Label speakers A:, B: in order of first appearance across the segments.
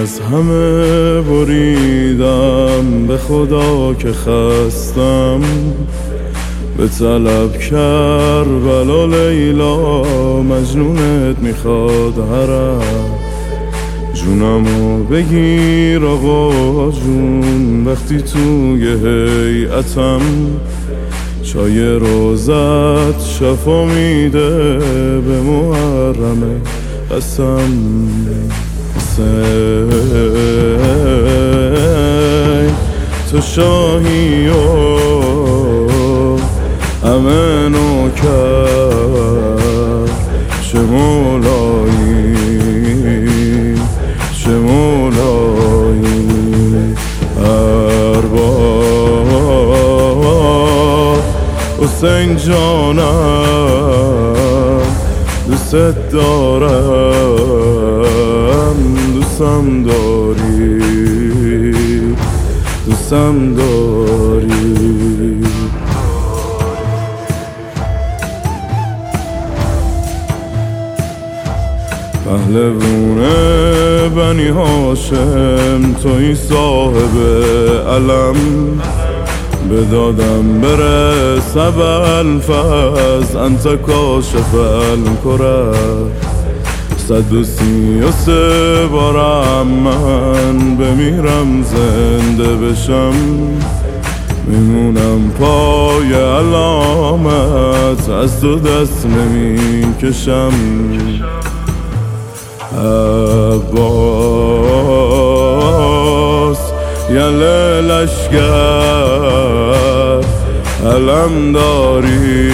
A: از همه بریدم، به خدا که خستم. به طلب کربلا لیلا، مجنونت میخواد حرم. جونمو بگیر آقا جون، وقتی توی هیئتم. چای روزت شفا میده به محرم قسم. تو شاهی و همه نوکر، چه مولایی چه مولایی. ارباب حسین جانم، دوست دارم، دوستم داری، دوستم داری. پهلوونه بنی هاشم، توی صاحب علم. به دادم برس ابوالفضل، انت کاشف الکرب. 133 بارم من بمیرم زنده بشم. میمونم پای علامت، از تو دست نمیکشم. عباس یله لشگر، علم داری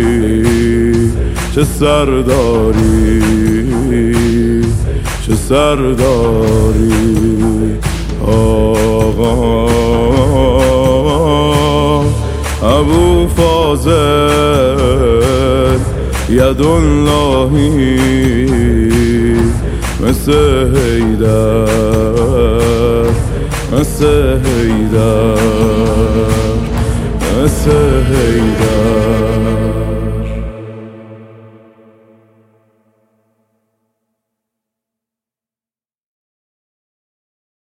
A: چه سرداری، چه سرداری. آقا ابو فاضل یداللهی، مثل حیدر، مثل حیدر، مثل حیدر.